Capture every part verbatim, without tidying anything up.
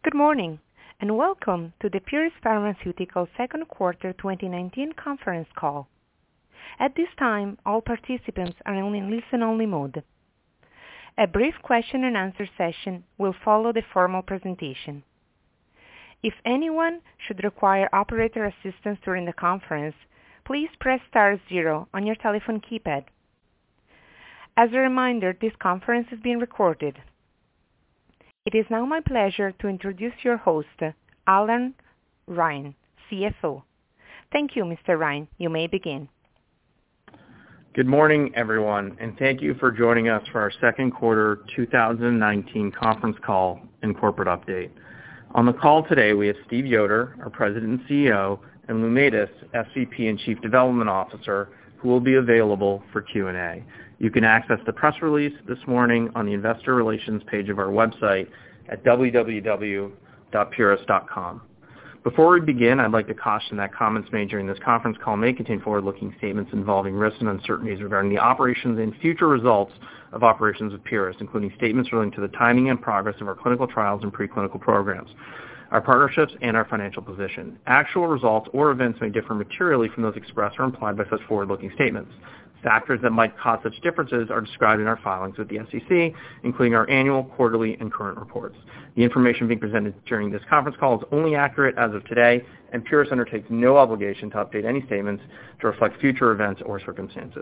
Good morning, and welcome to the Pieris Pharmaceuticals second quarter twenty nineteen conference call. At this time, all participants are in listen-only mode. A brief question and answer session will follow the formal presentation. If anyone should require operator assistance during the conference, please press star zero on your telephone keypad. As a reminder, this conference is being recorded. It is now my pleasure to introduce your host, Alan Ryan, C F O. Thank you, Mister Ryan. You may begin. Good morning, everyone, and thank you for joining us for our second quarter two thousand nineteen conference call and corporate update. On the call today, we have Steve Yoder, our President and C E O, and Lou Matus, S V P and Chief Development Officer, who will be available for Q and A. You can access the press release this morning on the Investor Relations page of our website at w w w dot pieris dot com. Before we begin, I'd like to caution that comments made during this conference call may contain forward-looking statements involving risks and uncertainties regarding the operations and future results of operations of Pieris, including statements relating to the timing and progress of our clinical trials and preclinical programs, our partnerships, and our financial position. Actual results or events may differ materially from those expressed or implied by such forward-looking statements. Factors that might cause such differences are described in our filings with the S E C, including our annual, quarterly, and current reports. The information being presented during this conference call is only accurate as of today, and Pieris undertakes no obligation to update any statements to reflect future events or circumstances.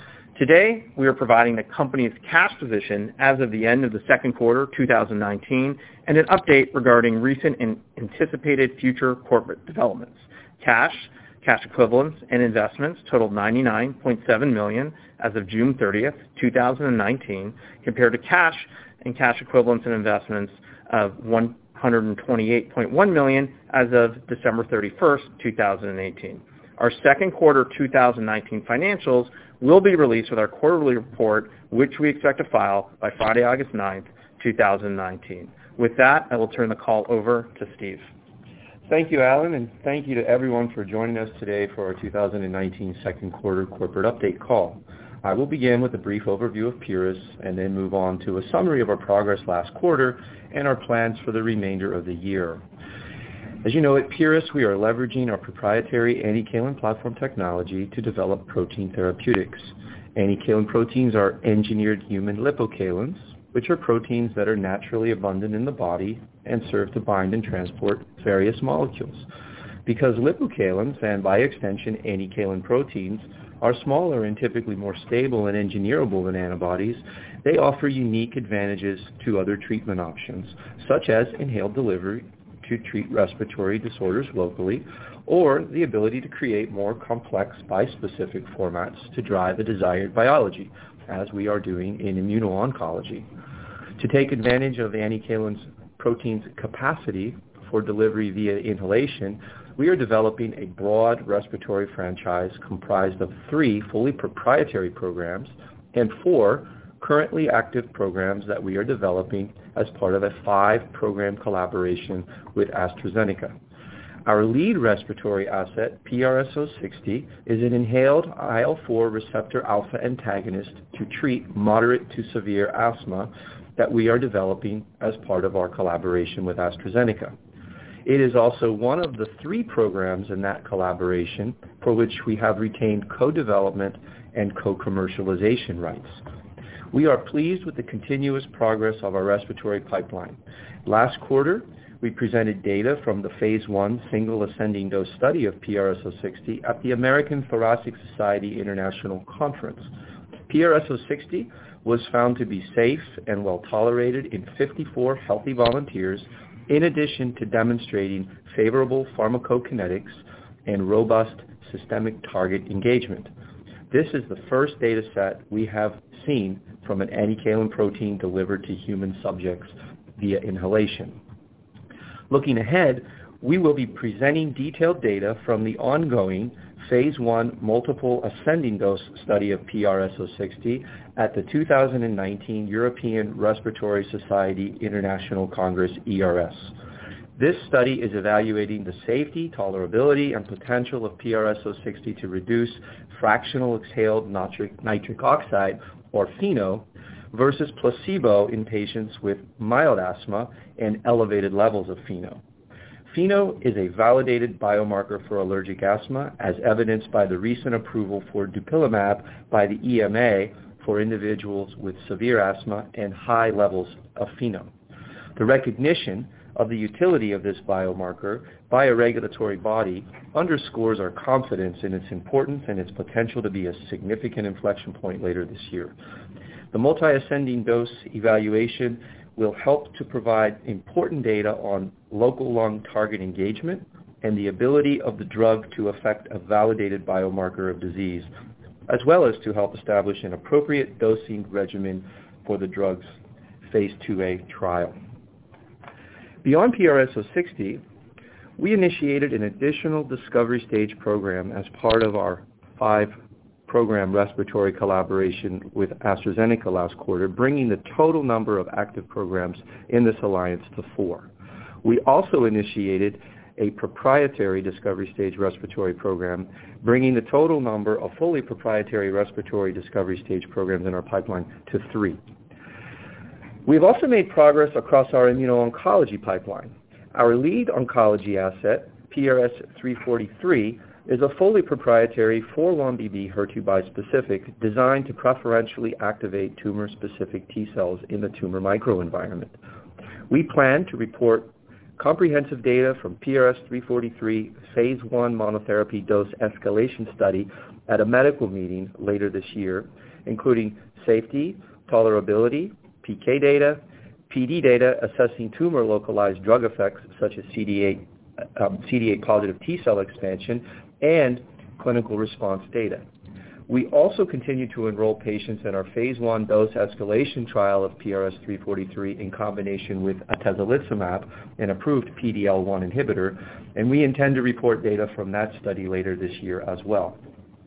Today, we are providing the company's cash position as of the end of the second quarter two thousand nineteen and an update regarding recent and anticipated future corporate developments. Cash, cash equivalents, and investments totaled ninety-nine point seven million dollars as of June thirtieth, two thousand nineteen, compared to cash and cash equivalents and investments of one hundred twenty-eight point one million dollars as of December thirty-first, two thousand eighteen. Our second quarter two thousand nineteen financials will be released with our quarterly report, which we expect to file by Friday, August ninth, two thousand nineteen. With that, I will turn the call over to Steve. Thank you, Alan, and thank you to everyone for joining us today for our two thousand nineteen second quarter corporate update call. I will begin with a brief overview of Pieris and then move on to a summary of our progress last quarter and our plans for the remainder of the year. As you know, at Pieris, we are leveraging our proprietary Anticalin platform technology to develop protein therapeutics. Anticalin proteins are engineered human lipocalins, which are proteins that are naturally abundant in the body and serve to bind and transport various molecules. Because lipocalins, and by extension Anticalin proteins, are smaller and typically more stable and engineerable than antibodies, they offer unique advantages to other treatment options, such as inhaled delivery to treat respiratory disorders locally, or the ability to create more complex bispecific formats to drive the desired biology, as we are doing in immuno-oncology. To take advantage of Anticalin's protein's capacity for delivery via inhalation, we are developing a broad respiratory franchise comprised of three fully proprietary programs and four currently active programs that we are developing as part of a five-program collaboration with AstraZeneca. Our lead respiratory asset, P R S zero sixty, is an inhaled I L four receptor alpha antagonist to treat moderate to severe asthma that we are developing as part of our collaboration with AstraZeneca. It is also one of the three programs in that collaboration for which we have retained co-development and co-commercialization rights. We are pleased with the continuous progress of our respiratory pipeline. Last quarter, we presented data from the phase one single ascending dose study of P R S zero sixty at the American Thoracic Society International Conference. P R S zero sixty was found to be safe and well tolerated in fifty-four healthy volunteers, in addition to demonstrating favorable pharmacokinetics and robust systemic target engagement. This is the first data set we have seen from an Anticalin protein delivered to human subjects via inhalation. Looking ahead, we will be presenting detailed data from the ongoing phase one multiple ascending dose study of P R S zero sixty at the two thousand nineteen European Respiratory Society International Congress, E R S. This study is evaluating the safety, tolerability, and potential of P R S zero sixty to reduce fractional exhaled nitric, nitric oxide, or FeNO, versus placebo in patients with mild asthma and elevated levels of FeNO. FeNO is a validated biomarker for allergic asthma, as evidenced by the recent approval for dupilumab by the E M A for individuals with severe asthma and high levels of FeNO. The recognition of the utility of this biomarker by a regulatory body underscores our confidence in its importance and its potential to be a significant inflection point later this year. The multi-ascending dose evaluation will help to provide important data on local lung target engagement and the ability of the drug to affect a validated biomarker of disease, as well as to help establish an appropriate dosing regimen for the drug's phase two A trial. Beyond P R S zero sixty, we initiated an additional discovery stage program as part of our five program respiratory collaboration with AstraZeneca last quarter, bringing the total number of active programs in this alliance to four. We also initiated a proprietary discovery stage respiratory program, bringing the total number of fully proprietary respiratory discovery stage programs in our pipeline to three. We've also made progress across our immuno-oncology pipeline. Our lead oncology asset, P R S three forty-three, is a fully proprietary four one B B HER two bispecific designed to preferentially activate tumor-specific T cells in the tumor microenvironment. We plan to report comprehensive data from P R S three forty-three phase one monotherapy dose escalation study at a medical meeting later this year, including safety, tolerability, P K data, P D data assessing tumor-localized drug effects such as C D eight, um, C D eight positive T cell expansion, and clinical response data. We also continue to enroll patients in our phase one dose escalation trial of P R S three forty-three in combination with atezolizumab, an approved P D L one inhibitor, and we intend to report data from that study later this year as well.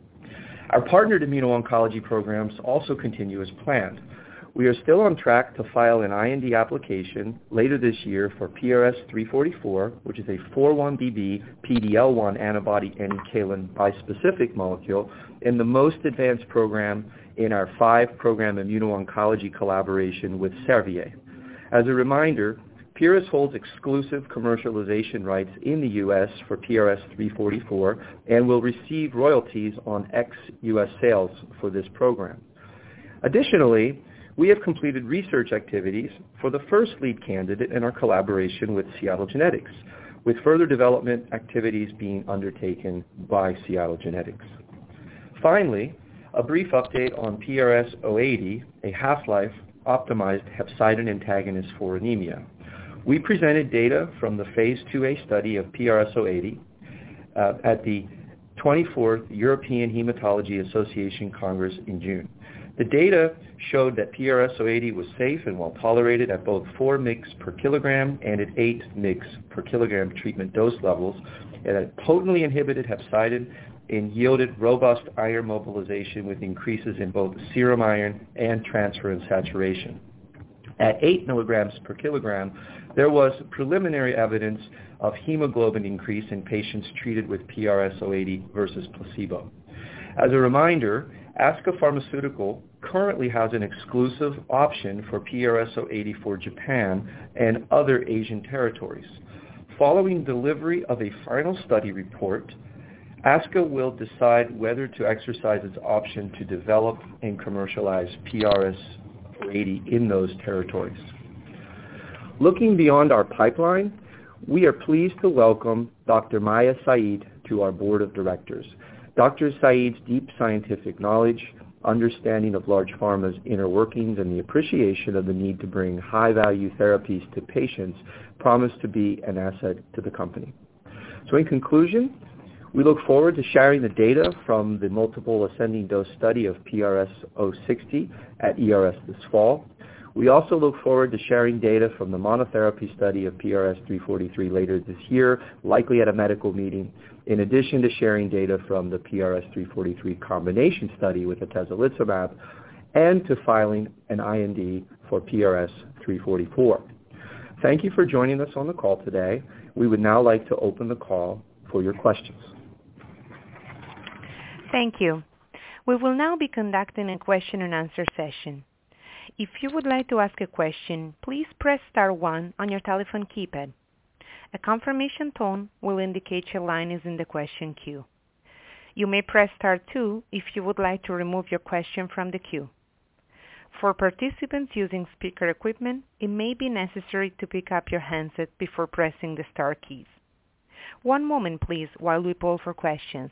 Our partnered immuno-oncology programs also continue as planned. We are still on track to file an I N D application later this year for P R S three forty-four, which is a four one B B P D L one antibody N-Calin bispecific molecule, in the most advanced program in our five-program immuno-oncology collaboration with Servier. As a reminder, Pieris holds exclusive commercialization rights in the U S for P R S three forty-four and will receive royalties on ex-U S sales for this program. Additionally, we have completed research activities for the first lead candidate in our collaboration with Seattle Genetics, with further development activities being undertaken by Seattle Genetics. Finally, a brief update on P R S zero eighty, a half-life optimized hepcidin antagonist for anemia. We presented data from the phase two A study of P R S zero eighty uh, at the twenty-fourth European Hematology Association Congress in June. The data showed that P R S zero eighty was safe and well tolerated at both four milligrams per kilogram and at eight milligrams per kilogram treatment dose levels, and it potently inhibited hepcidin and yielded robust iron mobilization with increases in both serum iron and transferrin saturation. At eight milligrams per kilogram, there was preliminary evidence of hemoglobin increase in patients treated with P R S zero eighty versus placebo. As a reminder, ASCA Pharmaceutical currently has an exclusive option for P R S zero eighty for Japan and other Asian territories. Following delivery of a final study report, ASCA will decide whether to exercise its option to develop and commercialize P R S zero eighty in those territories. Looking beyond our pipeline, we are pleased to welcome Doctor Maya Saeed to our board of directors. Doctor Saeed's deep scientific knowledge, understanding of large pharma's inner workings, and the appreciation of the need to bring high-value therapies to patients promise to be an asset to the company. So in conclusion, we look forward to sharing the data from the multiple ascending dose study of P R S zero sixty at E R S this fall. We also look forward to sharing data from the monotherapy study of P R S three forty-three later this year, likely at a medical meeting, in addition to sharing data from the P R S three forty-three combination study with atezolizumab, and to filing an I N D for P R S three forty-four. Thank you for joining us on the call today. We would now like to open the call for your questions. Thank you. We will now be conducting a question and answer session. If you would like to ask a question, please press star one on your telephone keypad. A confirmation tone will indicate your line is in the question queue. You may press star two if you would like to remove your question from the queue. For participants using speaker equipment, it may be necessary to pick up your handset before pressing the star keys. One moment, please, while we poll for questions.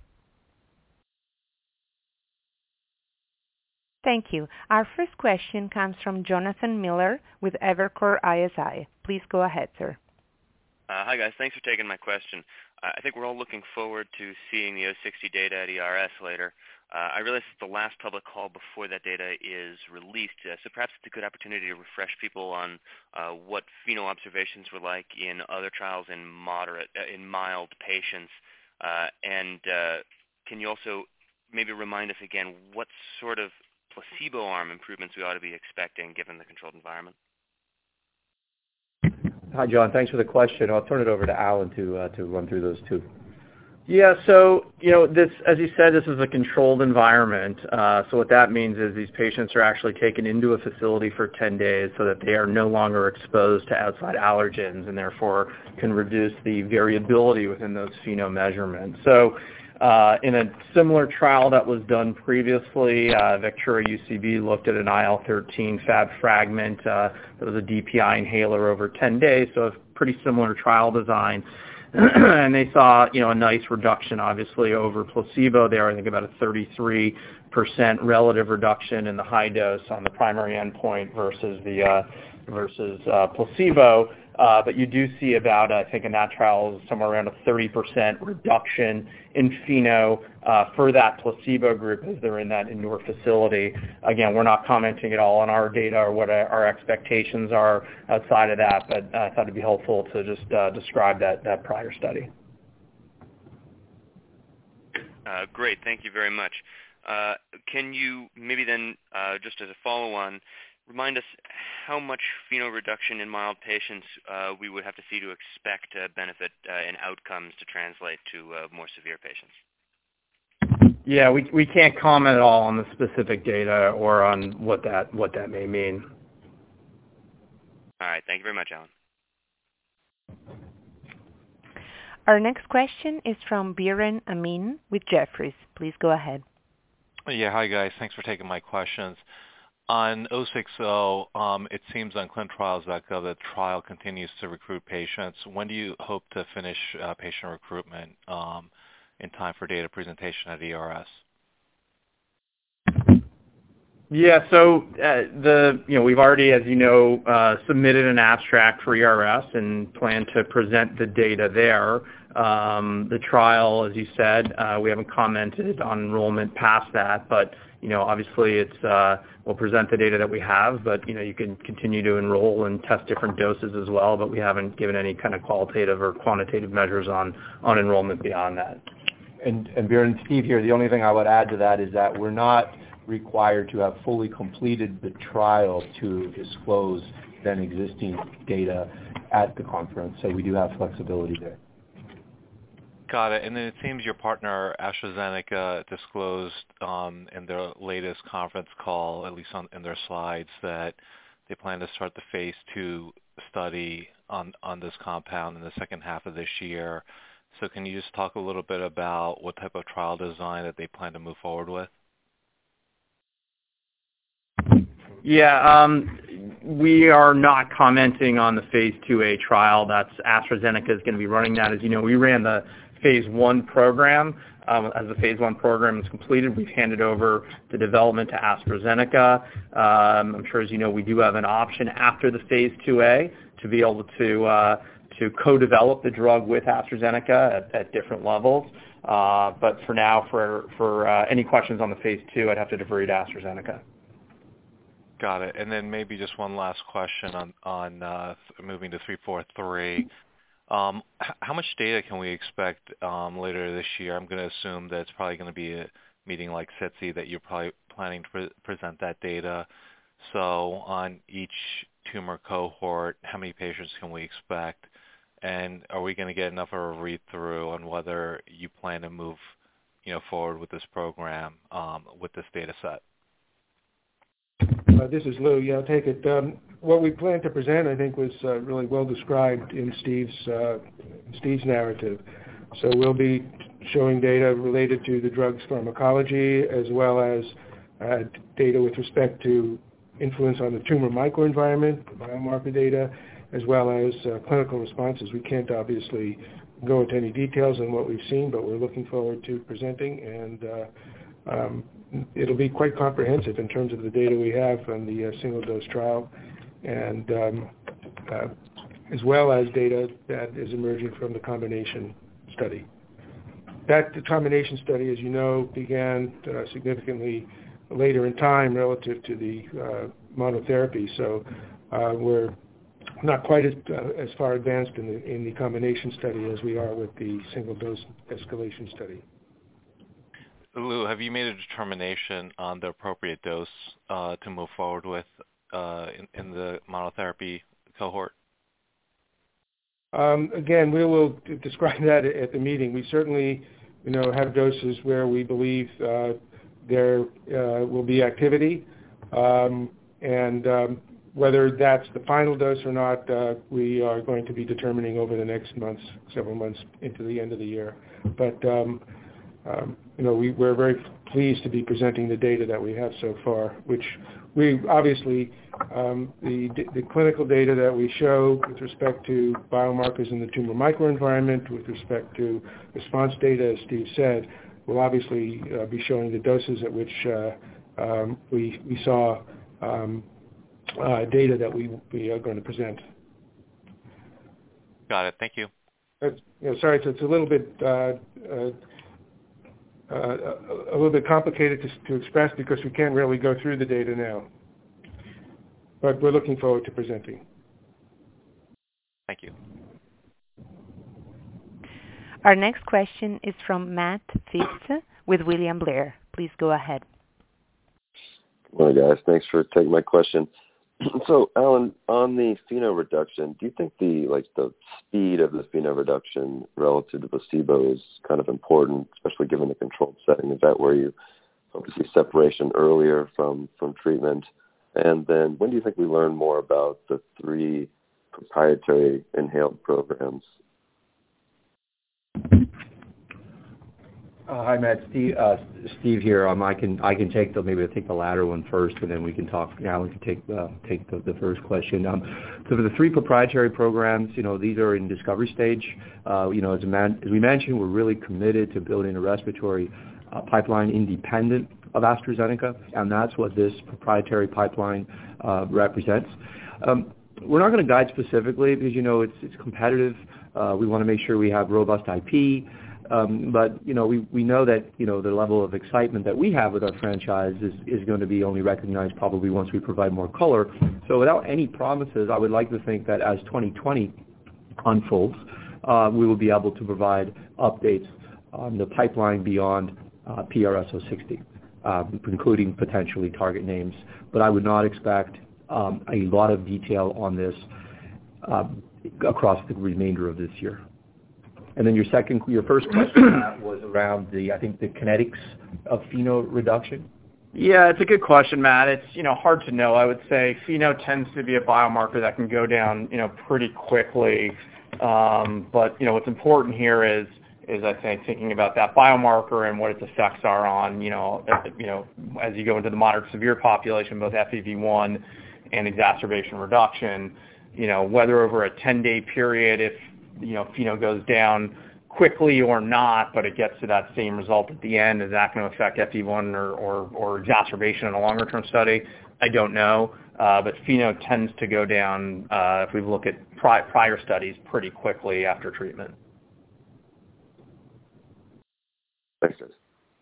Thank you. Our first question comes from Jonathan Miller with Evercore I S I. Please go ahead, sir. Uh, hi, guys. Thanks for taking my question. Uh, I think we're all looking forward to seeing the O sixty data at E R S later. Uh, I realize it's the last public call before that data is released, uh, so perhaps it's a good opportunity to refresh people on uh, what pheno observations were like in other trials in moderate, uh, in mild patients. Uh, and uh, can you also maybe remind us again what sort of placebo arm improvements we ought to be expecting given the controlled environment? Hi, John. Thanks for the question. I'll turn it over to Alan to uh, to run through those two. Yeah, so, you know, this, as you said, this is a controlled environment. Uh, so what that means is these patients are actually taken into a facility for ten days so that they are no longer exposed to outside allergens and therefore can reduce the variability within those pheno measurements. So uh, in a similar trial that was done previously, uh, Vectura U C B looked at an I L thirteen Fab fragment uh, that was a D P I inhaler over ten days, so a pretty similar trial design. And they saw, you know, a nice reduction, obviously, over placebo there. I think about a thirty-three percent relative reduction in the high dose on the primary endpoint versus the uh, versus uh, placebo. Uh, but you do see about, I think in that trial, somewhere around a thirty percent reduction in pheno uh, for that placebo group as they're in that indoor facility. Again, we're not commenting at all on our data or what our expectations are outside of that, but I thought it'd be helpful to just uh, describe that, that prior study. Uh, great. Thank you very much. Uh, can you maybe then, uh, just as a follow-on, remind us how much pheno reduction in mild patients uh, we would have to see to expect a benefit uh, in outcomes to translate to uh, more severe patients? Yeah, we we can't comment at all on the specific data or on what that what that may mean. All right. Thank you very much, Alan. Our next question is from Biren Amin with Jefferies. Please go ahead. Yeah, hi guys. Thanks for taking my questions. On O sixty, um, it seems on clinical trials dot gov that the trial continues to recruit patients. When do you hope to finish uh, patient recruitment um, in time for data presentation at E R S? Yeah, so uh, the you know we've already, as you know, uh, submitted an abstract for E R S and plan to present the data there. Um, the trial, as you said, uh, we haven't commented on enrollment past that, but you know obviously it's uh, we'll present the data that we have, but you know you can continue to enroll and test different doses as well, but we haven't given any kind of qualitative or quantitative measures on on enrollment beyond that. And and Biren, Steve here. The only thing I would add to that is that we're not required to have fully completed the trial to disclose then existing data at the conference. So we do have flexibility there. Got it. And then it seems your partner AstraZeneca disclosed um, in their latest conference call, at least on, in their slides, that they plan to start the phase two study on, on this compound in the second half of this year. So can you just talk a little bit about what type of trial design that they plan to move forward with? Yeah, um, we are not commenting on the phase two A trial. That's AstraZeneca is going to be running that. As you know, we ran the phase one program. Um, as the phase one program is completed, we've handed over the development to AstraZeneca. Um, I'm sure, as you know, we do have an option after the phase two A to be able to uh, to co-develop the drug with AstraZeneca at, at different levels. Uh, but for now, for for uh, any questions on the phase two, I'd have to defer to AstraZeneca. Got it. And then maybe just one last question on on uh, moving to three forty-three. Um, h- how much data can we expect um, later this year? I'm going to assume that it's probably going to be a meeting like SITC that you're probably planning to pre- present that data. So on each tumor cohort, how many patients can we expect? And are we going to get enough of a read-through on whether you plan to move, you know, forward with this program um, with this data set? Uh, this is Lou. Yeah, I'll take it. Um, what we planned to present, I think, was uh, really well described in Steve's uh, Steve's narrative. So we'll be showing data related to the drug's pharmacology, as well as uh, data with respect to influence on the tumor microenvironment, biomarker data, as well as uh, clinical responses. We can't obviously go into any details on what we've seen, but we're looking forward to presenting, and uh, um, it'll be quite comprehensive in terms of the data we have from the uh, single-dose trial, and um, uh, as well as data that is emerging from the combination study. That the combination study, as you know, began uh, significantly later in time relative to the uh, monotherapy, so uh, we're not quite as, uh, as far advanced in the, in the combination study as we are with the single-dose escalation study. Lou, have you made a determination on the appropriate dose uh, to move forward with uh, in, in the monotherapy cohort? Um, again, we will describe that at the meeting. We certainly, you know, have doses where we believe uh, there uh, will be activity, um, and um, whether that's the final dose or not, uh, we are going to be determining over the next months, several months into the end of the year. But um, um, you know, we, we're very pleased to be presenting the data that we have so far, which we obviously um, the the clinical data that we show with respect to biomarkers in the tumor microenvironment, with respect to response data, as Steve said, will obviously uh, be showing the doses at which uh, um, we we saw um, uh, data that we we are going to present. Got it. Thank you. Uh, you know, sorry, so it's a little bit uh, uh, uh, a little bit complicated to, to express because we can't really go through the data now. But we're looking forward to presenting. Thank you. Our next question is from Matt Phipps with William Blair. Please go ahead. Good morning, guys. Thanks for taking my question. So, Alan, on the pheno reduction, do you think the like the speed of the pheno reduction relative to placebo is kind of important, especially given the controlled setting? Is that where you hope to see separation earlier from, from treatment? And then when do you think we learn more about the three proprietary inhaled programs? Uh, hi, Matt. Steve, uh, Steve here. Um, I can I can take the maybe I'll take the latter one first, and then we can talk. Alan can take uh, take the, the first question. Um, so for the three proprietary programs, you know, these are in discovery stage. Uh, you know, as, a man, as we mentioned, we're really committed to building a respiratory uh, pipeline independent of AstraZeneca, and that's what this proprietary pipeline uh, represents. Um, we're not going to guide specifically because you know it's it's competitive. Uh, we want to make sure we have robust I P. Um, but, you know, we, we know that, you know, the level of excitement that we have with our franchise is, is going to be only recognized probably once we provide more color. So without any promises, I would like to think that as twenty twenty unfolds, uh, we will be able to provide updates on the pipeline beyond uh, P R S zero sixty, um, including potentially target names. But I would not expect um, a lot of detail on this um, across the remainder of this year. And then your second, your first question was around the, I think, the kinetics of pheno reduction. Yeah, it's a good question, Matt. It's, you know, hard to know. I would say pheno tends to be a biomarker that can go down, you know, pretty quickly. Um, but, you know, what's important here is, is I think thinking about that biomarker and what its effects are on, you know, you know, as you go into the moderate severe population, both F E V one and exacerbation reduction, you know, whether over a ten-day period, if you know, pheno goes down quickly or not, but it gets to that same result at the end, is that going to affect F E V one or, or, or exacerbation in a longer-term study? I don't know, uh, but pheno tends to go down, uh, if we look at pri- prior studies, pretty quickly after treatment. Thanks, guys.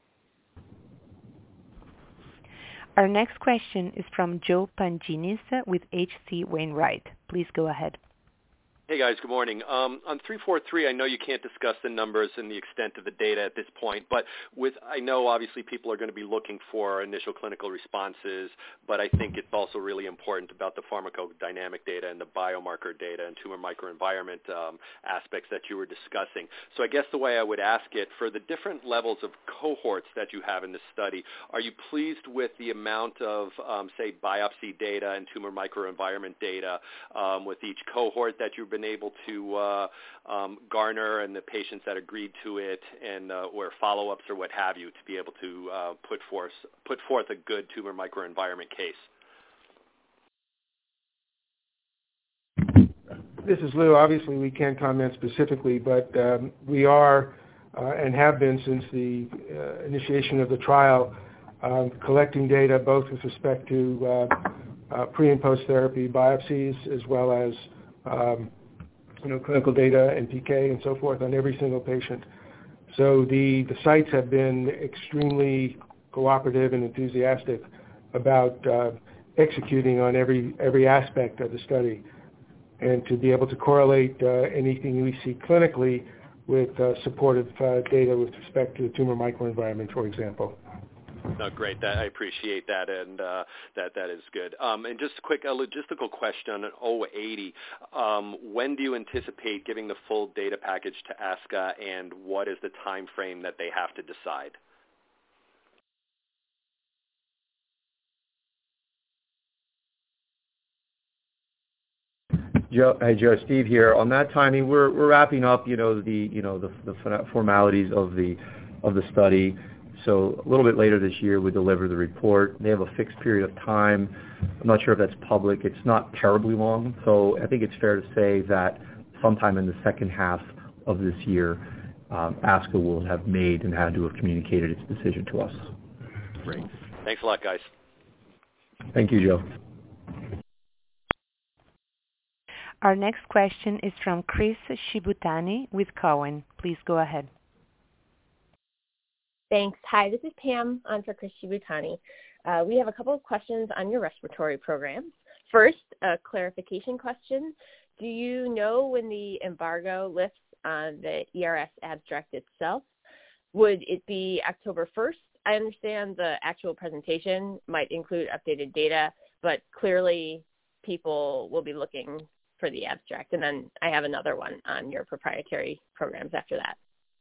Our next question is from Joe Pantginis with H C Wainwright. Please go ahead. Hey guys, good morning. Um, on three forty-three, I know you can't discuss the numbers and the extent of the data at this point, but with I know obviously people are going to be looking for initial clinical responses, but I think it's also really important about the pharmacodynamic data and the biomarker data and tumor microenvironment um, aspects that you were discussing. So I guess the way I would ask it, for the different levels of cohorts that you have in this study, are you pleased with the amount of, um, say, biopsy data and tumor microenvironment data um, with each cohort that you've been able to uh, um, garner and the patients that agreed to it and uh, or follow-ups or what have you to be able to uh, put forth put forth a good tumor microenvironment case? This is Lou. Obviously, we can't comment specifically, but um, we are uh, and have been since the uh, initiation of the trial um, collecting data both with respect to uh, uh, pre- and post-therapy biopsies as well as um, you know, clinical data and P K and so forth on every single patient. So the, the sites have been extremely cooperative and enthusiastic about uh, executing on every every aspect of the study, and to be able to correlate uh, anything we see clinically with uh, supportive uh, data with respect to the tumor microenvironment, for example. No, great. That, I appreciate that, and uh, that that is good. Um, and just a quick a logistical question on oh eighty. Um, when do you anticipate giving the full data package to A S C A, and what is the time frame that they have to decide? Joe, hey Joe, Steve here. On that timing, we're we're wrapping up, you know, the you know the, the formalities of the of the study. So a little bit later this year, we deliver the report. They have a fixed period of time. I'm not sure if that's public. It's not terribly long, so I think it's fair to say that sometime in the second half of this year, um, A S C A will have made and had to have communicated its decision to us. Great. Thanks a lot, guys. Thank you, Joe. Our next question is from Chris Shibutani with Cowen. Please go ahead. Thanks. Hi, this is Pam on for Chris Shibutani. Uh, we have a couple of questions on your respiratory programs. First, a clarification question. Do you know when the embargo lifts on the E R S abstract itself? Would it be October first? I understand the actual presentation might include updated data, but clearly people will be looking for the abstract. And then I have another one on your proprietary programs after that.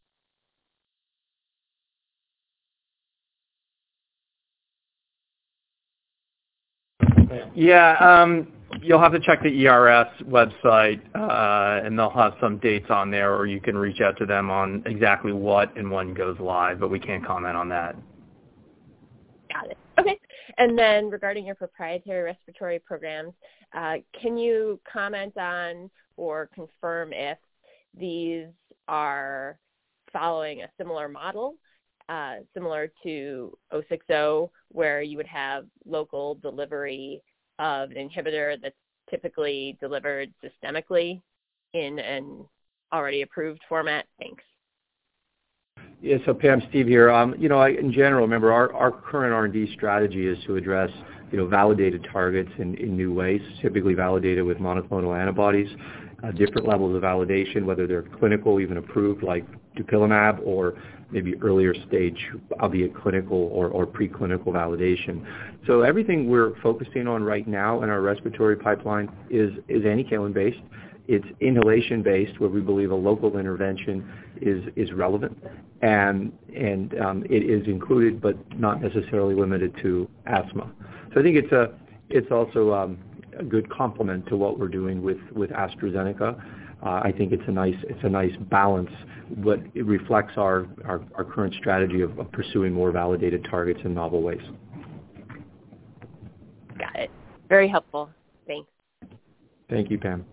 Yeah, um, you'll have to check the E R S website, uh, and they'll have some dates on there, or you can reach out to them on exactly what and when goes live, but we can't comment on that. Got it. Okay. And then regarding your proprietary respiratory programs, uh, can you comment on or confirm if these are following a similar model, uh, similar to oh six oh, where you would have local delivery of an inhibitor that's typically delivered systemically in an already approved format? Thanks. Yeah, so Pam, Steve here. Um, you know, I, in general, remember our, our current R and D strategy is to address, you know, validated targets in, in new ways, typically validated with monoclonal antibodies, uh, different levels of validation, whether they're clinical, even approved, like dupilumab, or maybe earlier stage, albeit clinical or, or preclinical validation. So everything we're focusing on right now in our respiratory pipeline is, is anticalin-based. It's inhalation-based, where we believe a local intervention is, is relevant, and, and um, it is included but not necessarily limited to asthma. So I think it's, a, it's also um, a good complement to what we're doing with, with AstraZeneca. Uh, I think it's a nice, it's a nice balance, but it reflects our, our, our current strategy of, of pursuing more validated targets in novel ways. Got it. Very helpful. Thanks. Thank you, Pam.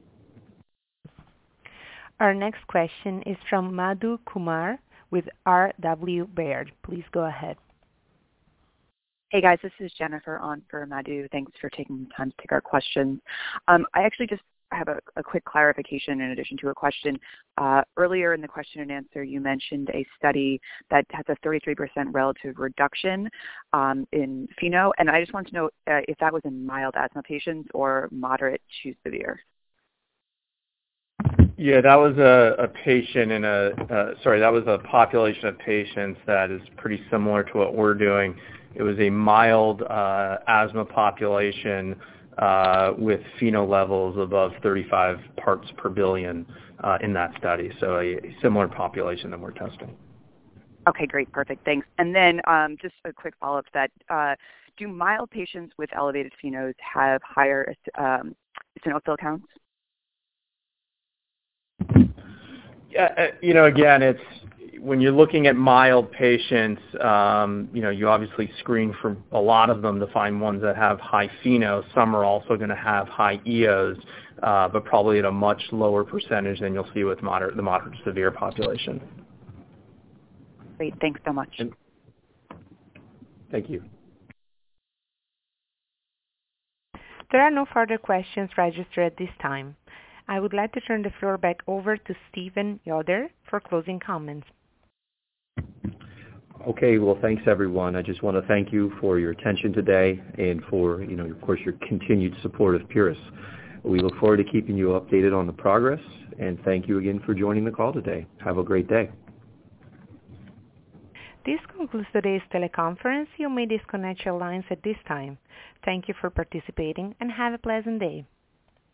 Our next question is from Madhu Kumar with R W Baird. Please go ahead. Hey guys, this is Jennifer on for Madhu. Thanks for taking the time to take our questions. Um, I actually just have a, a quick clarification in addition to a question. Uh, earlier in the question and answer, you mentioned a study that has a thirty-three percent relative reduction um, in FeNO, and I just want to know uh, if that was in mild asthma patients or moderate to severe. Yeah, that was a, a patient in a, uh, sorry, that was a population of patients that is pretty similar to what we're doing. It was a mild uh, asthma population uh, with FeNO levels above thirty-five parts per billion uh, in that study, so a, a similar population that we're testing. Okay, great, perfect, thanks. And then um, just a quick follow-up to that. Uh, do mild patients with elevated FeNOs have higher um, eosinophil counts? Yeah, you know, again, it's when you're looking at mild patients, um, you know, you obviously screen for a lot of them to find ones that have high FeNO. Some are also going to have high E Os, uh, but probably at a much lower percentage than you'll see with moderate, the moderate to severe population. Great, thanks so much. And, thank you. There are no further questions registered at this time. I would like to turn the floor back over to Stephen Yoder for closing comments. Okay, well, thanks everyone. I just want to thank you for your attention today and for, you know, of course, your continued support of Pieris. We look forward to keeping you updated on the progress, and thank you again for joining the call today. Have a great day. This concludes today's teleconference. You may disconnect your lines at this time. Thank you for participating and have a pleasant day.